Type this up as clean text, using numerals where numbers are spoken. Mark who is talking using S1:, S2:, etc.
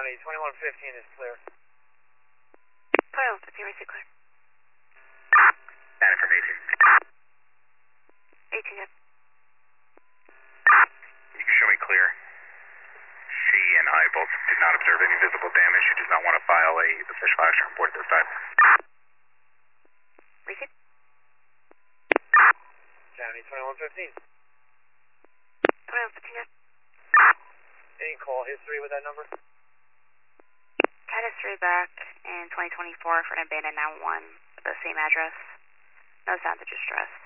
S1: County, 2115 is clear.
S2: 2115, receive clear.
S3: That information.
S2: 18, yep.
S3: You can show me clear. She and I both did not observe any visible damage. She does not want to file a official action report at this time.
S2: Receive.
S1: County, 2115.
S2: 2115, yep.
S1: Any call history with that number?
S2: Cat history back in 2024 for an abandoned 911 at the same address. No signs of distress.